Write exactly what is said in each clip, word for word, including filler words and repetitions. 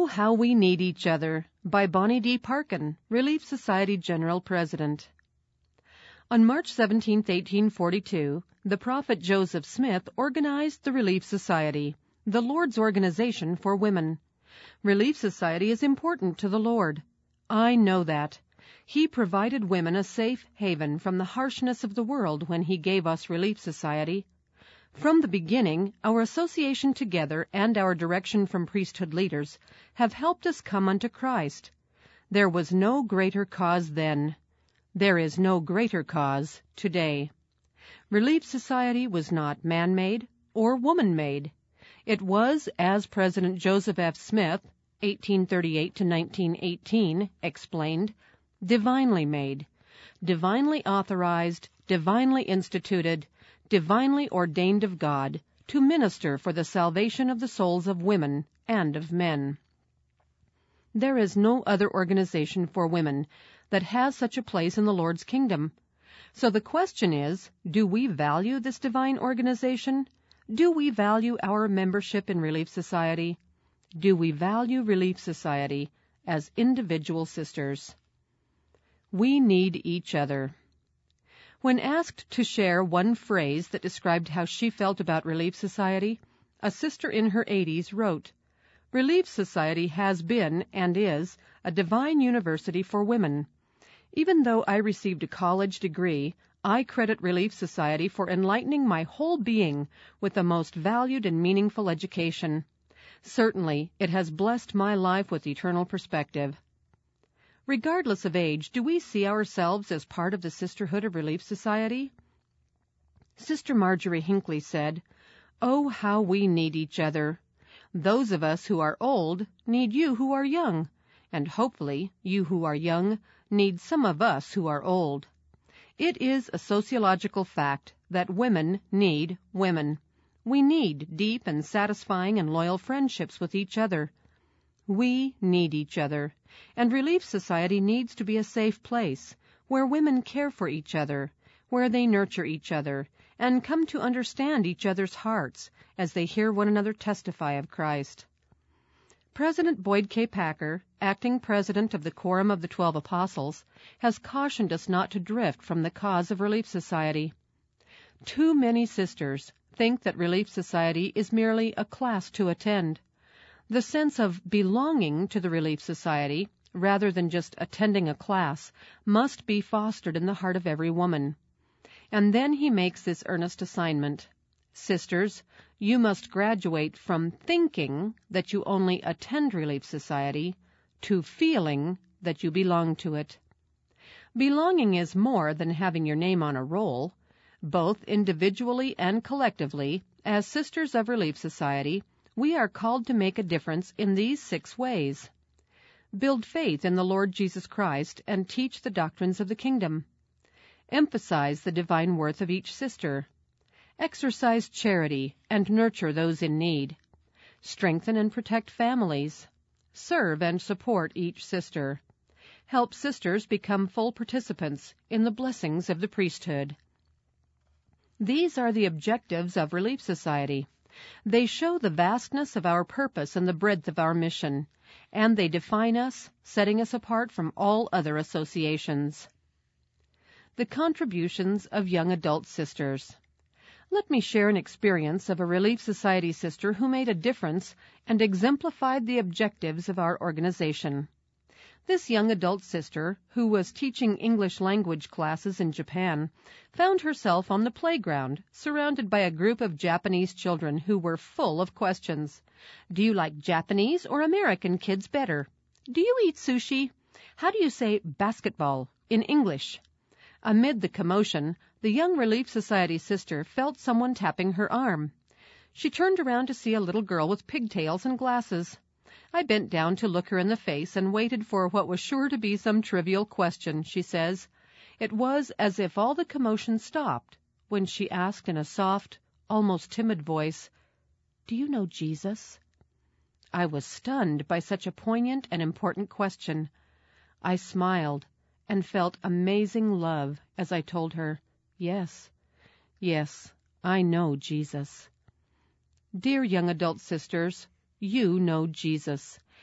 Oh, How We Need Each Other by Bonnie D. Parkin, Relief Society General President. On March seventeenth, eighteen forty-two, the prophet Joseph Smith organized the Relief Society, the Lord's organization for women. Relief Society is important to the Lord. I know that. He provided women a safe haven from the harshness of the world when He gave us Relief Society. From the beginning, our association together and our direction from priesthood leaders have helped us come unto Christ. There was no greater cause then. There is no greater cause today. Relief Society was not man-made or woman-made. It was, as President Joseph F. Smith, eighteen thirty-eight to nineteen eighteen, explained, divinely made, divinely authorized, divinely instituted, divinely ordained of God, to minister for the salvation of the souls of women and of men. There is no other organization for women that has such a place in the Lord's kingdom. So the question is, do we value this divine organization? Do we value our membership in Relief Society? Do we value Relief Society as individual sisters? We need each other. When asked to share one phrase that described how she felt about Relief Society, a sister in her eighties wrote, "Relief Society has been, and is, a divine university for women. Even though I received a college degree, I credit Relief Society for enlightening my whole being with the most valued and meaningful education. Certainly, it has blessed my life with eternal perspective." Regardless of age, do we see ourselves as part of the sisterhood of Relief Society? Sister Marjorie Hinckley said, "Oh, how we need each other. Those of us who are old need you who are young, and hopefully you who are young need some of us who are old. It is a sociological fact that women need women. We need deep and satisfying and loyal friendships with each other. We need each other, and Relief Society needs to be a safe place where women care for each other, where they nurture each other, and come to understand each other's hearts as they hear one another testify of Christ." President Boyd K. Packer, acting president of the Quorum of the Twelve Apostles, has cautioned us not to drift from the cause of Relief Society. Too many sisters think that Relief Society is merely a class to attend. The sense of belonging to the Relief Society, rather than just attending a class, must be fostered in the heart of every woman. And then he makes this earnest assignment. Sisters, you must graduate from thinking that you only attend Relief Society to feeling that you belong to it. Belonging is more than having your name on a roll. Both individually and collectively, as sisters of Relief Society, we are called to make a difference in these six ways. Build faith in the Lord Jesus Christ and teach the doctrines of the kingdom. Emphasize the divine worth of each sister. Exercise charity and nurture those in need. Strengthen and protect families. Serve and support each sister. Help sisters become full participants in the blessings of the priesthood. These are the objectives of Relief Society. They show the vastness of our purpose and the breadth of our mission, and they define us, setting us apart from all other associations. The contributions of young adult sisters. Let me share an experience of a Relief Society sister who made a difference and exemplified the objectives of our organization. This young adult sister, who was teaching English language classes in Japan, found herself on the playground, surrounded by a group of Japanese children who were full of questions. Do you like Japanese or American kids better? Do you eat sushi? How do you say basketball in English? Amid the commotion, the young Relief Society sister felt someone tapping her arm. She turned around to see a little girl with pigtails and glasses. I bent down to look her in the face and waited for what was sure to be some trivial question, she says. It was as if all the commotion stopped when she asked in a soft, almost timid voice, "Do you know Jesus?" I was stunned by such a poignant and important question. I smiled and felt amazing love as I told her, "Yes, yes, I know Jesus." Dear young adult sisters, you know Jesus,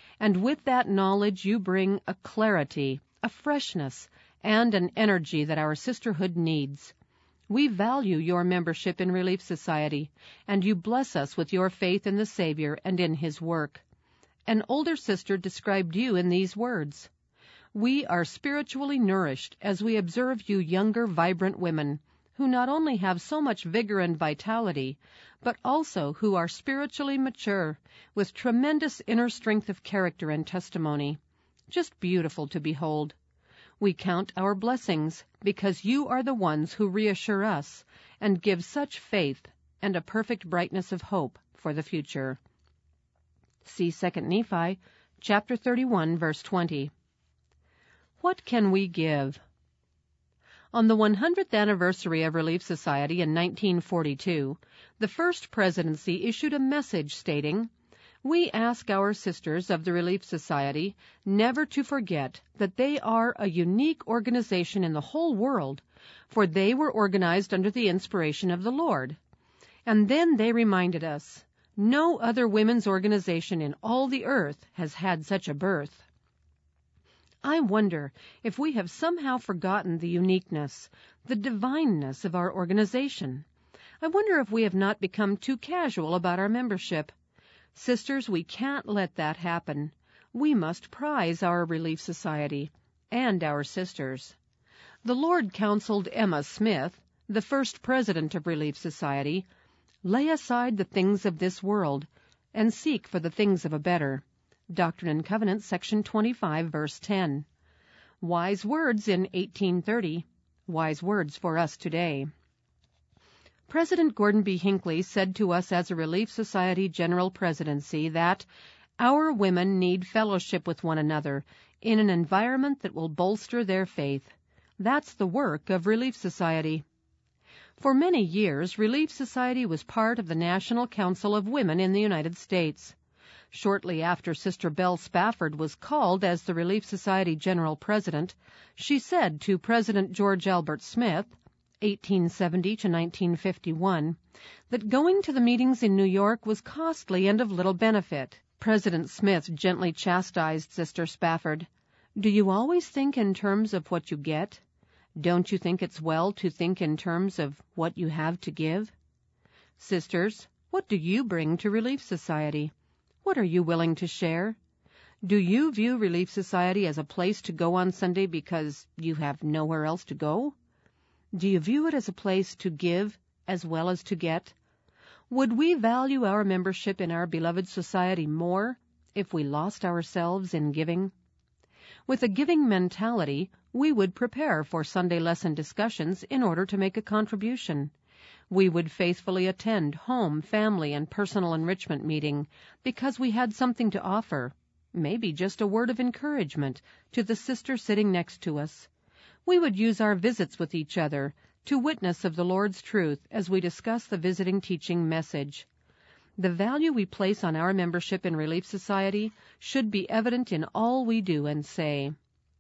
And with that knowledge you bring a clarity, a freshness, and an energy that our sisterhood needs. We value your membership in Relief Society, and you bless us with your faith in the Savior and in His work. An older sister described you in these words: "We are spiritually nourished as we observe you younger, vibrant women, who not only have so much vigor and vitality, but also who are spiritually mature, with tremendous inner strength of character and testimony. Just beautiful to behold. We count our blessings, because you are the ones who reassure us and give such faith and a perfect brightness of hope for the future." See Second Nephi, chapter thirty-one, verse twenty. What can we give? On the one hundredth anniversary of Relief Society in nineteen forty-two, the First Presidency issued a message stating, "We ask our sisters of the Relief Society never to forget that they are a unique organization in the whole world, for they were organized under the inspiration of the Lord." And then they reminded us, no other women's organization in all the earth has had such a birth. I wonder if we have somehow forgotten the uniqueness, the divineness of our organization. I wonder if we have not become too casual about our membership. Sisters, we can't let that happen. We must prize our Relief Society and our sisters. The Lord counseled Emma Smith, the first president of Relief Society, "Lay aside the things of this world and seek for the things of a better." Doctrine and Covenants, section twenty-five, verse ten. Wise words in eighteen thirty, wise words for us today. President Gordon B. Hinckley said to us as a Relief Society General Presidency that our women need fellowship with one another in an environment that will bolster their faith. That's the work of Relief Society. For many years, Relief Society was part of the National Council of Women in the United States. Shortly after Sister Belle Spafford was called as the Relief Society General President, she said to President George Albert Smith, eighteen seventy to nineteen fifty-one, that going to the meetings in New York was costly and of little benefit. President Smith gently chastised Sister Spafford. "Do you always think in terms of what you get? Don't you think it's well to think in terms of what you have to give?" Sisters, what do you bring to Relief Society? What are you willing to share? Do you view Relief Society as a place to go on Sunday because you have nowhere else to go? Do you view it as a place to give as well as to get? Would we value our membership in our beloved society more if we lost ourselves in giving? With a giving mentality, we would prepare for Sunday lesson discussions in order to make a contribution. We would faithfully attend home, family, and personal enrichment meeting because we had something to offer, maybe just a word of encouragement to the sister sitting next to us. We would use our visits with each other to witness of the Lord's truth as we discuss the visiting teaching message. The value we place on our membership in Relief Society should be evident in all we do and say.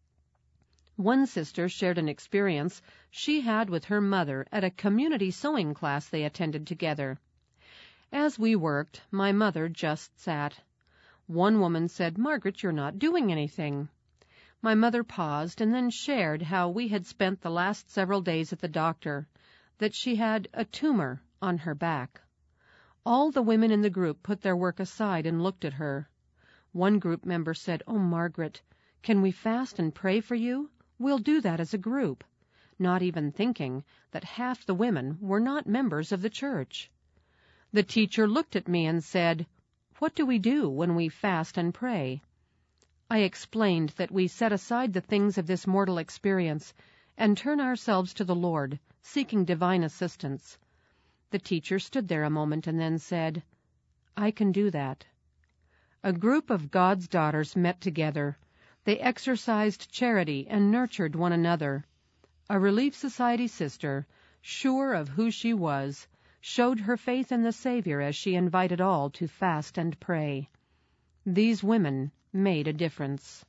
One sister shared an experience she had with her mother at a community sewing class they attended together. As we worked, my mother just sat. One woman said, "Margaret, you're not doing anything." My mother paused and then shared how we had spent the last several days at the doctor, that she had a tumor on her back. All the women in the group put their work aside and looked at her. One group member said, "Oh, Margaret, can we fast and pray for you? We'll do that as a group," not even thinking that half the women were not members of the church. The teacher looked at me and said, "What do we do when we fast and pray?" I explained that we set aside the things of this mortal experience and turn ourselves to the Lord, seeking divine assistance. The teacher stood there a moment and then said, "I can do that." A group of God's daughters met together. They exercised charity and nurtured one another. A Relief Society sister, sure of who she was, showed her faith in the Savior as she invited all to fast and pray. These women made a difference.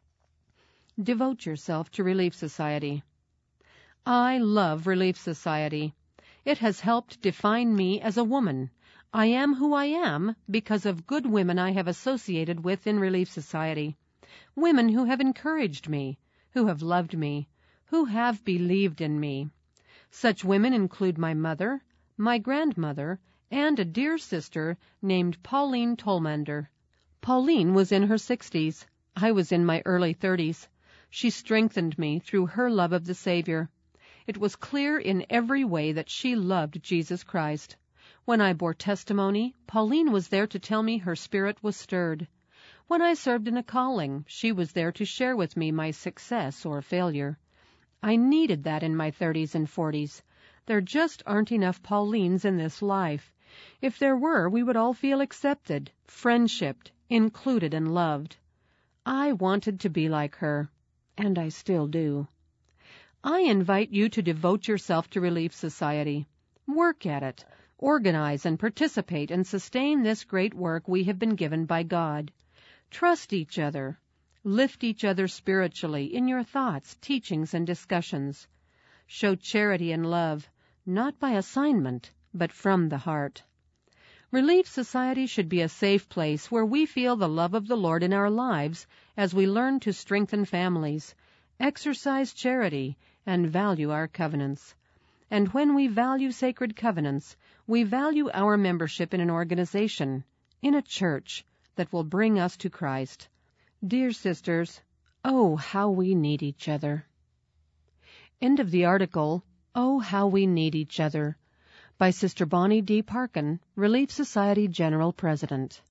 Devote yourself to Relief Society. I love Relief Society. It has helped define me as a woman, I am who I am because of good women I have associated with in Relief Society, women who have encouraged me, who have loved me, who have believed in me. Such women include my mother, my grandmother, and a dear sister named Pauline Tolmander. Pauline was in her sixties. I was in my early thirties. She strengthened me through her love of the Savior. It was clear in every way that she loved Jesus Christ. When I bore testimony, Pauline was there to tell me her spirit was stirred. When I served in a calling, she was there to share with me my success or failure. I needed that in my thirties and forties. There just aren't enough Paulines in this life. If there were, we would all feel accepted, friendshipped, included, and loved. I wanted to be like her, and I still do. I invite you to devote yourself to Relief Society. Work at it. Organize and participate and sustain this great work we have been given by God. Trust each other. Lift each other spiritually in your thoughts, teachings, and discussions. Show charity and love, not by assignment, but from the heart. Relief Society should be a safe place where we feel the love of the Lord in our lives as we learn to strengthen families, exercise charity, and value our covenants. And when we value sacred covenants, we value our membership in an organization, in a church, that will bring us to Christ. Dear sisters, oh, how we need each other. End of the article, Oh, How We Need Each Other, by Sister Bonnie D. Parkin, Relief Society General President.